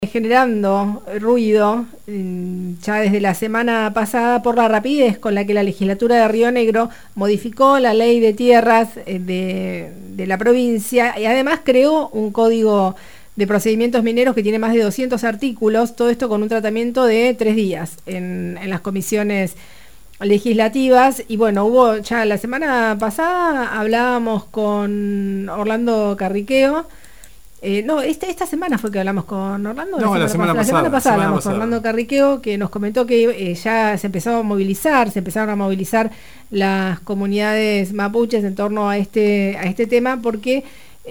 generando ruido ya desde la semana pasada por la rapidez con la que la legislatura de Río Negro modificó la ley de tierras de la provincia y además creó un código de procedimientos mineros que tiene más de 200 artículos, todo esto con un tratamiento de 3 días en las comisiones legislativas. Y bueno, hubo ya la semana pasada, hablábamos con Orlando Carriqueo. Esta semana fue que hablamos con Orlando. No, la semana pasada hablamos con Orlando Carriqueo, que nos comentó que ya se empezaron a movilizar las comunidades mapuches en torno a este tema, porque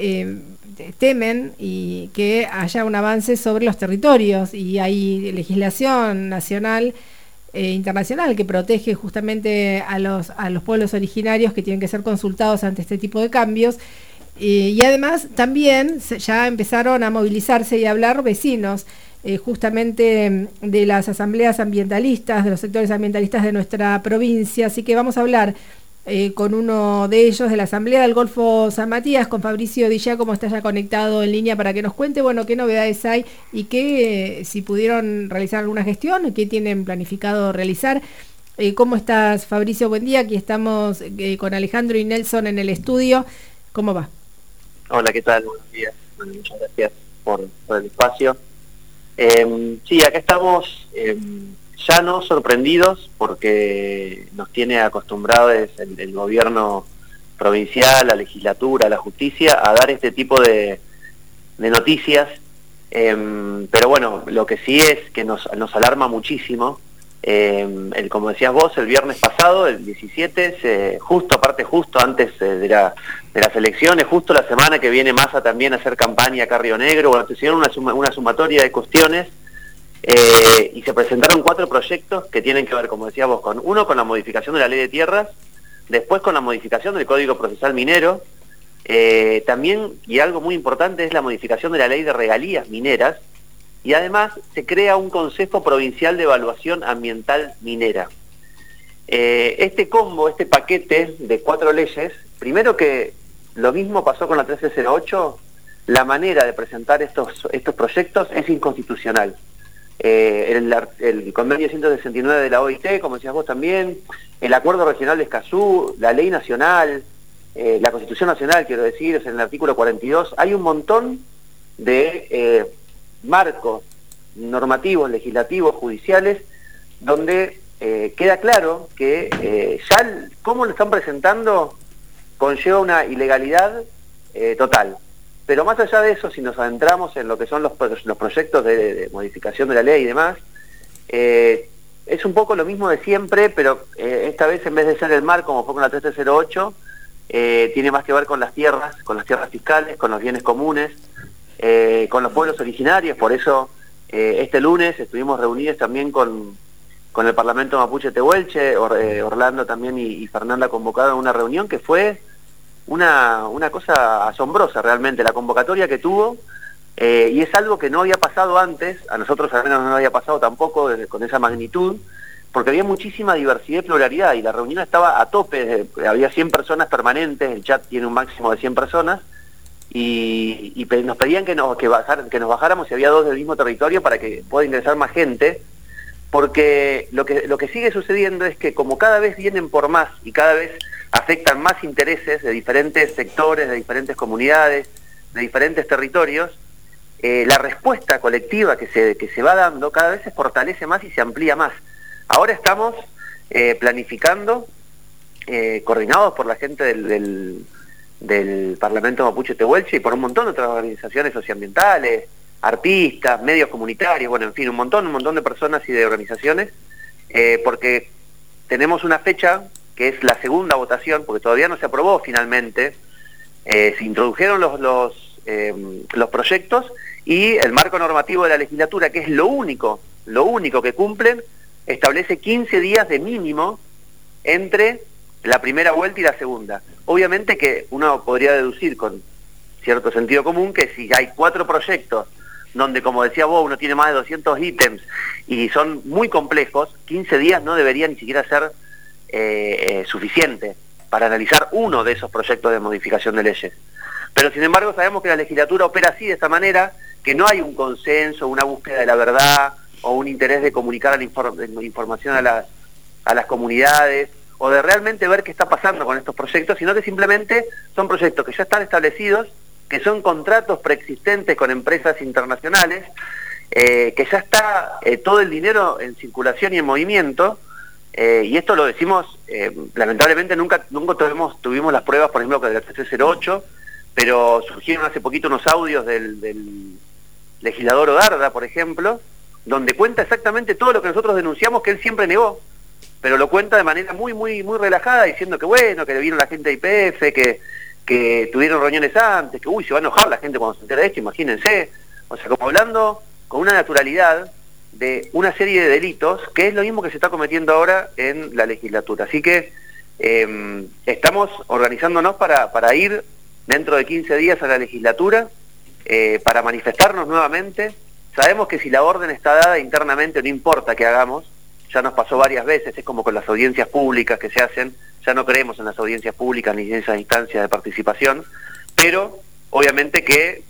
temen y que haya un avance sobre los territorios, y hay legislación nacional e internacional que protege justamente a los pueblos originarios, que tienen que ser consultados ante este tipo de cambios. Y además también ya empezaron a movilizarse y a hablar vecinos justamente de las asambleas ambientalistas, de los sectores ambientalistas de nuestra provincia. Así que vamos a hablar con uno de ellos, de la Asamblea del Golfo San Matías, con Fabricio Di Giacomo, está ya conectado en línea para que nos cuente, bueno, qué novedades hay y qué, si pudieron realizar alguna gestión, qué tienen planificado realizar. ¿Cómo estás, Fabricio? Buen día, aquí estamos con Alejandro y Nelson en el estudio. ¿Cómo va? Hola, ¿qué tal? Buenos días. Bueno, muchas gracias por el espacio. Sí, acá estamos ya no sorprendidos, porque nos tiene acostumbrados el gobierno provincial, la legislatura, la justicia, a dar este tipo de noticias. Pero bueno, lo que sí es que nos alarma muchísimo. Como decías vos, el viernes pasado, el 17, justo antes de las elecciones, justo la semana que viene Massa también a hacer campaña acá a Río Negro, bueno, se hicieron una sumatoria de cuestiones y se presentaron 4 proyectos que tienen que ver, como decías vos, con la modificación de la ley de tierras, después con la modificación del Código Procesal Minero, también, y algo muy importante, es la modificación de la ley de regalías mineras. Y además se crea un Consejo Provincial de Evaluación Ambiental Minera. Este paquete de 4 leyes, primero que lo mismo pasó con la 1308, la manera de presentar estos proyectos es inconstitucional. El convenio 169 de la OIT, como decías vos también, el Acuerdo Regional de Escazú, la Ley Nacional, la Constitución Nacional, quiero decir, es en el artículo 42, hay un montón de marcos normativos, legislativos, judiciales, donde queda claro que cómo lo están presentando conlleva una ilegalidad total. Pero más allá de eso, si nos adentramos en lo que son los proyectos de modificación de la ley y demás, es un poco lo mismo de siempre, pero esta vez, en vez de ser el mar, como fue con la 1308, tiene más que ver con las tierras fiscales, con los bienes comunes, con los pueblos originarios. Por eso este lunes estuvimos reunidos también con el Parlamento Mapuche Tehuelche, Orlando también y Fernanda convocaron a una reunión que fue una cosa asombrosa realmente, la convocatoria que tuvo, y es algo que no había pasado antes, a nosotros al menos no había pasado tampoco con esa magnitud, porque había muchísima diversidad y pluralidad, y la reunión estaba a tope, había 100 personas permanentes, el chat tiene un máximo de 100 personas, y nos pedían que nos bajáramos si había 2 del mismo territorio para que pueda ingresar más gente, porque lo que sigue sucediendo es que, como cada vez vienen por más y cada vez afectan más intereses de diferentes sectores, de diferentes comunidades, de diferentes territorios, la respuesta colectiva que se va dando cada vez se fortalece más y se amplía más. Ahora estamos planificando, coordinados por la gente del Parlamento Mapuche Tehuelche y por un montón de otras organizaciones socioambientales, artistas, medios comunitarios, bueno, en fin, un montón de personas y de organizaciones, porque tenemos una fecha que es la segunda votación, porque todavía no se aprobó finalmente, se introdujeron los proyectos, y el marco normativo de la legislatura, que es lo único que cumplen, establece 15 días de mínimo entre la primera vuelta y la segunda. Obviamente que uno podría deducir con cierto sentido común que si hay 4 proyectos donde, como decía vos, uno tiene más de 200 ítems y son muy complejos, 15 días no debería ni siquiera ser suficiente para analizar uno de esos proyectos de modificación de leyes. Pero sin embargo sabemos que la legislatura opera así, de esta manera, que no hay un consenso, una búsqueda de la verdad o un interés de comunicar la información a las comunidades o de realmente ver qué está pasando con estos proyectos, sino que simplemente son proyectos que ya están establecidos, que son contratos preexistentes con empresas internacionales, que ya está todo el dinero en circulación y en movimiento, y esto lo decimos, lamentablemente nunca tuvimos las pruebas, por ejemplo, de la 1308, pero surgieron hace poquito unos audios del legislador Odarda, por ejemplo, donde cuenta exactamente todo lo que nosotros denunciamos que él siempre negó, pero lo cuenta de manera muy relajada, diciendo que bueno, que le vieron la gente de YPF, que tuvieron reuniones antes, que se va a enojar la gente cuando se entera de esto, imagínense. O sea, como hablando con una naturalidad de una serie de delitos, que es lo mismo que se está cometiendo ahora en la legislatura. Así que estamos organizándonos para ir dentro de 15 días a la legislatura, para manifestarnos nuevamente. Sabemos que si la orden está dada internamente, no importa qué hagamos, ya nos pasó varias veces, es como con las audiencias públicas que se hacen, ya no creemos en las audiencias públicas ni en esas instancias de participación, pero obviamente que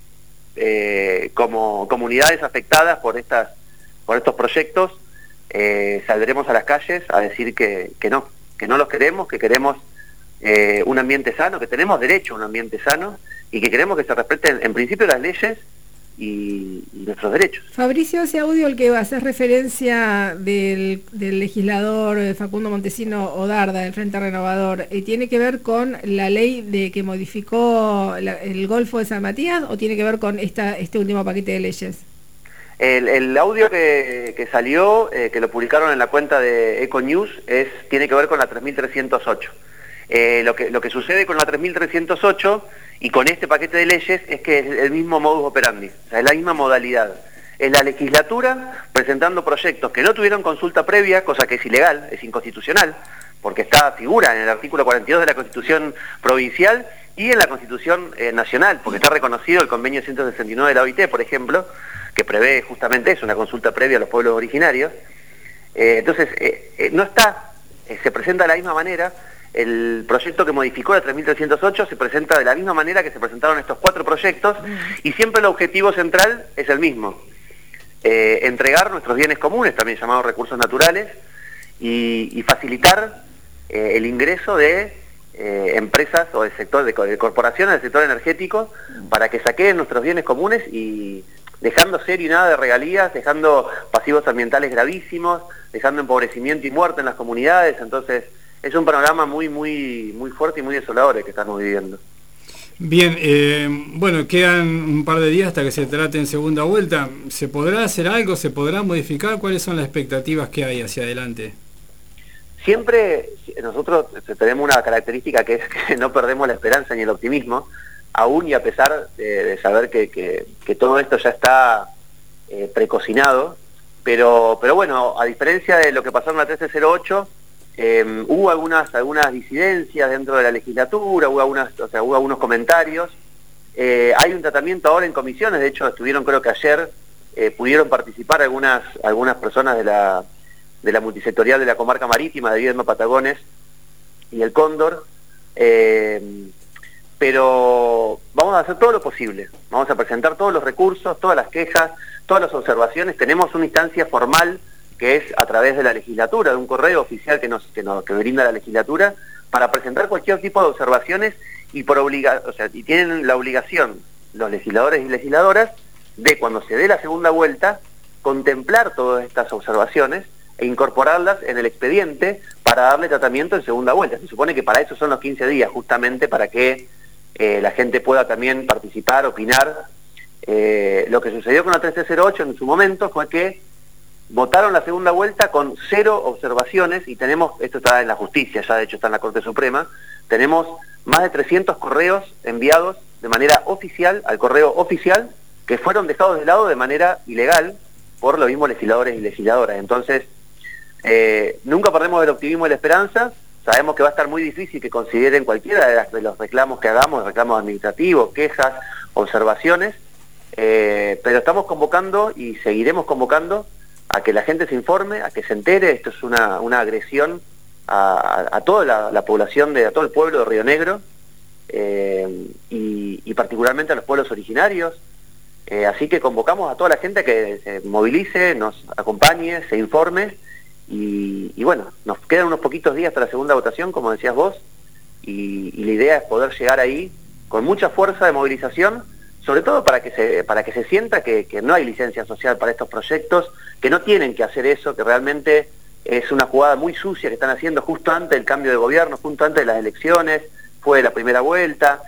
como comunidades afectadas por estos proyectos, saldremos a las calles a decir que no los queremos, que queremos un ambiente sano, que tenemos derecho a un ambiente sano y que queremos que se respeten en principio las leyes y nuestros derechos. Fabricio, ese audio al que haces referencia del legislador Facundo Montesino Odarda del Frente Renovador, ¿tiene que ver con la ley que modificó el Golfo de San Matías o tiene que ver con este último paquete de leyes? El audio que salió, que lo publicaron en la cuenta de Econews, tiene que ver con la 3308. Lo que sucede con la 3308 y con este paquete de leyes es que es el mismo modus operandi, o sea, es la misma modalidad. Es la legislatura presentando proyectos que no tuvieron consulta previa, cosa que es ilegal, es inconstitucional, porque figura en el artículo 42 de la Constitución Provincial y en la Constitución Nacional, porque está reconocido el convenio 169 de la OIT, por ejemplo, que prevé justamente eso, una consulta previa a los pueblos originarios. Entonces, se presenta de la misma manera. El proyecto que modificó la 3308 se presenta de la misma manera que se presentaron estos 4 proyectos y siempre el objetivo central es el mismo: entregar nuestros bienes comunes, también llamados recursos naturales, y facilitar el ingreso de empresas o de corporaciones del sector energético para que saqueen nuestros bienes comunes y dejando cero y nada de regalías, dejando pasivos ambientales gravísimos, dejando empobrecimiento y muerte en las comunidades. Entonces es un panorama muy fuerte y muy desolador el que estamos viviendo. Bien, bueno, quedan un par de días hasta que se trate en segunda vuelta. ¿Se podrá hacer algo? ¿Se podrá modificar? ¿Cuáles son las expectativas que hay hacia adelante? Siempre nosotros tenemos una característica que es que no perdemos la esperanza ni el optimismo, aún y a pesar de saber que todo esto ya está precocinado, pero bueno, a diferencia de lo que pasó en la 1308, hubo algunas disidencias dentro de la legislatura, hubo algunos comentarios. Hay un tratamiento ahora en comisiones, de hecho estuvieron, creo que ayer, pudieron participar algunas personas de la multisectorial de la comarca marítima de Viedma, Patagones y el Cóndor, pero vamos a hacer todo lo posible, vamos a presentar todos los recursos, todas las quejas, todas las observaciones. Tenemos una instancia formal que es a través de la legislatura, de un correo oficial que brinda la legislatura, para presentar cualquier tipo de observaciones y y tienen la obligación los legisladores y legisladoras de, cuando se dé la segunda vuelta, contemplar todas estas observaciones e incorporarlas en el expediente para darle tratamiento en segunda vuelta. Se supone que para eso son los 15 días, justamente para que la gente pueda también participar, opinar. Lo que sucedió con la 1308 en su momento fue que votaron la segunda vuelta con 0 observaciones y esto está en la justicia, ya de hecho está en la Corte Suprema, tenemos más de 300 correos enviados de manera oficial al correo oficial que fueron dejados de lado de manera ilegal por los mismos legisladores y legisladoras. Entonces, nunca perdemos el optimismo y la esperanza. Sabemos que va a estar muy difícil que consideren cualquiera de los reclamos que hagamos, reclamos administrativos, quejas, observaciones, pero estamos convocando y seguiremos convocando a que la gente se informe, a que se entere. Esto es una agresión a toda la población, a todo el pueblo de Río Negro, y particularmente a los pueblos originarios. Así que convocamos a toda la gente a que se movilice, nos acompañe, se informe, y bueno, nos quedan unos poquitos días hasta la segunda votación, como decías vos, y la idea es poder llegar ahí con mucha fuerza de movilización, sobre todo para que se sienta que no hay licencia social para estos proyectos, que no tienen que hacer eso, que realmente es una jugada muy sucia que están haciendo justo antes del cambio de gobierno, justo antes de las elecciones, fue la primera vuelta.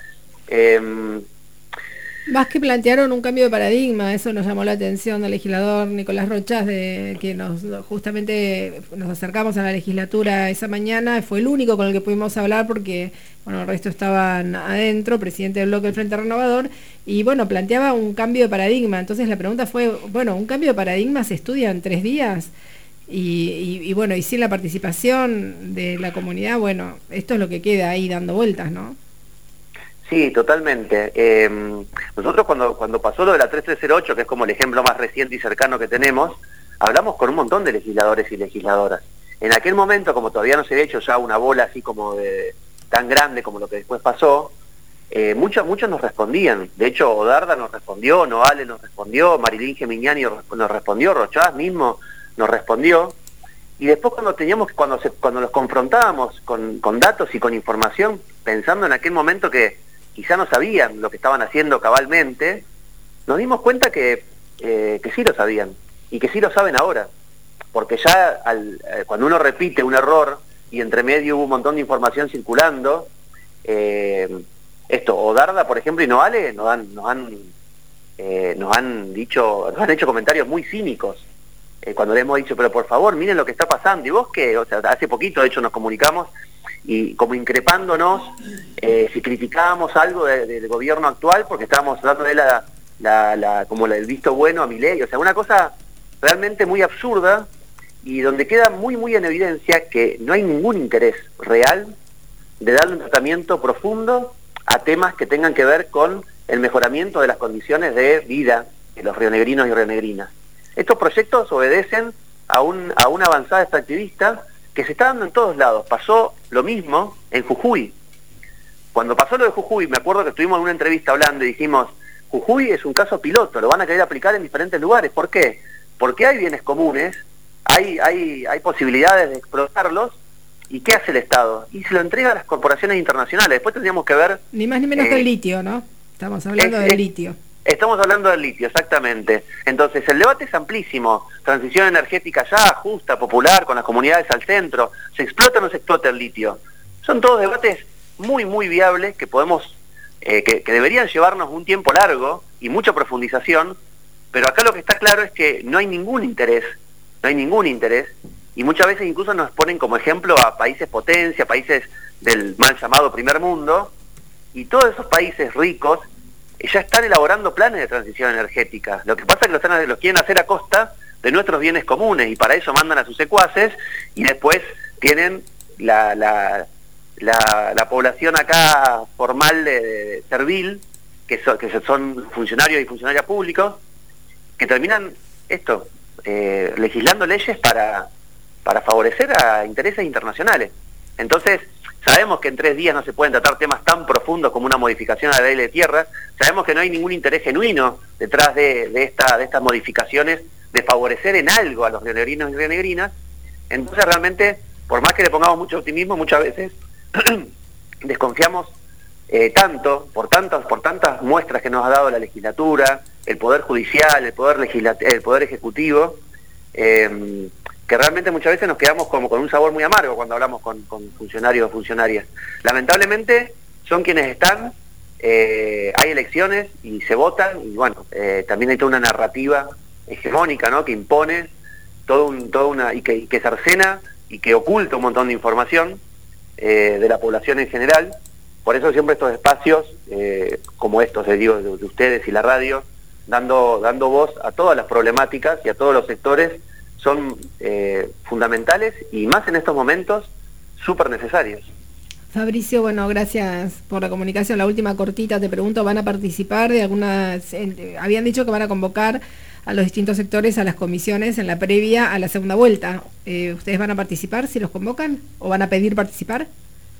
Más que plantearon un cambio de paradigma, eso nos llamó la atención del legislador Nicolás Rochas, de que justamente nos acercamos a la legislatura esa mañana, fue el único con el que pudimos hablar porque, bueno, el resto estaban adentro, presidente del bloque del Frente Renovador, y bueno, planteaba un cambio de paradigma. Entonces la pregunta fue, bueno, ¿un cambio de paradigma se estudia en 3 días? Y bueno, y sin la participación de la comunidad, bueno, esto es lo que queda ahí dando vueltas, ¿no? Sí, totalmente. Nosotros cuando pasó lo de la 3308, que es como el ejemplo más reciente y cercano que tenemos, hablamos con un montón de legisladores y legisladoras. En aquel momento, como todavía no se había hecho ya una bola así como tan grande como lo que después pasó, muchos nos respondían. De hecho, Odarda nos respondió, Noale nos respondió, Marilyn Gemignani nos respondió, Rochás mismo nos respondió. Y después cuando los confrontábamos con datos y con información, pensando en aquel momento que quizá no sabían lo que estaban haciendo cabalmente, nos dimos cuenta que sí lo sabían, y que sí lo saben ahora, porque ya cuando uno repite un error, y entre medio hubo un montón de información circulando, Odarda, por ejemplo, y Noale nos han hecho comentarios muy cínicos, cuando le hemos dicho, pero por favor, miren lo que está pasando, y vos que, o sea, hace poquito de hecho nos comunicamos, y como increpándonos, si criticábamos algo del gobierno actual, porque estábamos hablando de como el visto bueno a Milei, o sea, una cosa realmente muy absurda, y donde queda muy muy en evidencia que no hay ningún interés real de darle un tratamiento profundo a temas que tengan que ver con el mejoramiento de las condiciones de vida de los rionegrinos y rionegrinas. Estos proyectos obedecen a una avanzada extractivista que se está dando en todos lados. Pasó lo mismo en Jujuy. Cuando pasó lo de Jujuy, me acuerdo que estuvimos en una entrevista hablando y dijimos, Jujuy es un caso piloto, lo van a querer aplicar en diferentes lugares. ¿Por qué? Porque hay bienes comunes, hay posibilidades de explotarlos, ¿y qué hace el Estado? Y se lo entrega a las corporaciones internacionales. Después tendríamos que ver... Ni más ni menos que el litio, ¿no? Estamos hablando del litio. Estamos hablando del litio, exactamente. Entonces, el debate es amplísimo. Transición energética ya, justa, popular, con las comunidades al centro. ¿Se explota o no se explota el litio? Son todos debates muy, muy viables que podemos, que deberían llevarnos un tiempo largo y mucha profundización, pero acá lo que está claro es que no hay ningún interés, y muchas veces incluso nos ponen como ejemplo a países potencia, países del mal llamado primer mundo, y todos esos países ricos ya están elaborando planes de transición energética. Lo que pasa es que los quieren hacer a costa de nuestros bienes comunes, y para eso mandan a sus secuaces, y después tienen la población acá formal de servil, que son funcionarios y funcionarias públicos, que terminan legislando leyes para favorecer a intereses internacionales. Entonces, sabemos que en 3 días no se pueden tratar temas tan profundos como una modificación a la ley de tierras, sabemos que no hay ningún interés genuino detrás de estas modificaciones de favorecer en algo a los rionegrinos y rionegrinas. Entonces realmente, por más que le pongamos mucho optimismo, muchas veces desconfiamos tanto por tantas muestras que nos ha dado la legislatura, el Poder Judicial, el Poder Ejecutivo, que realmente muchas veces nos quedamos como con un sabor muy amargo cuando hablamos con funcionarios o funcionarias. Lamentablemente son quienes están, hay elecciones y se votan, y bueno, también hay toda una narrativa hegemónica, ¿no?, que impone y que cercena y que oculta un montón de información de la población en general. Por eso siempre estos espacios, como estos, digo, de ustedes y la radio, dando voz a todas las problemáticas y a todos los sectores, son fundamentales, y más en estos momentos, súper necesarios. Fabricio, bueno, gracias por la comunicación. La última cortita, te pregunto, ¿van a participar de habían dicho que van a convocar a los distintos sectores a las comisiones en la previa a la segunda vuelta? ¿Ustedes van a participar si los convocan o van a pedir participar?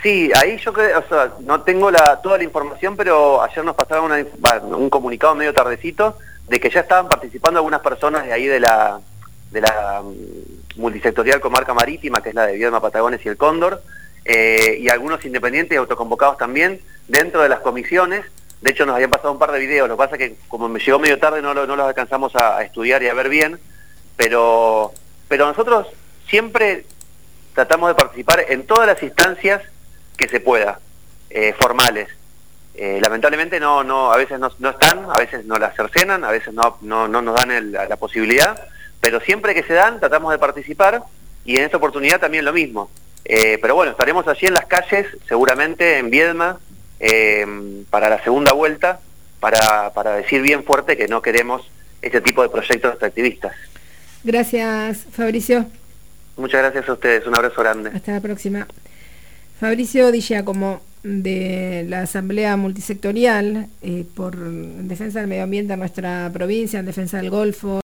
Sí, ahí yo creo, o sea, no tengo toda la información, pero ayer nos pasaron un comunicado medio tardecito de que ya estaban participando algunas personas de ahí de la multisectorial comarca marítima, que es la de Viedma, Patagones y el Cóndor, y algunos independientes y autoconvocados también dentro de las comisiones. De hecho nos habían pasado un par de videos, lo que pasa es que como me llegó medio tarde no los alcanzamos a estudiar y a ver bien, pero nosotros siempre tratamos de participar en todas las instancias que se pueda, formales. Lamentablemente a veces no están, a veces no las cercenan, a veces no nos dan la posibilidad, pero siempre que se dan tratamos de participar, y en esta oportunidad también lo mismo. Pero bueno, estaremos allí en las calles, seguramente en Viedma, para la segunda vuelta, para decir bien fuerte que no queremos este tipo de proyectos extractivistas. Gracias, Fabricio. Muchas gracias a ustedes, un abrazo grande. Hasta la próxima. Fabricio Di Giacomo, de la Asamblea Multisectorial en defensa del medio ambiente en nuestra provincia, en defensa del Golfo.